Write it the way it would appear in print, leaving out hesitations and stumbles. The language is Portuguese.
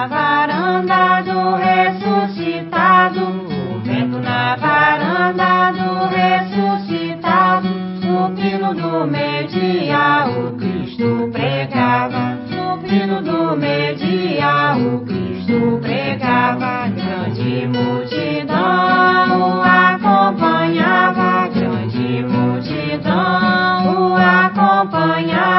na varanda do ressuscitado, o vento na varanda do ressuscitado, no pino do meio-dia o Cristo pregava, no pino do meio-dia o Cristo pregava, grande multidão o acompanhava, grande multidão o acompanhava.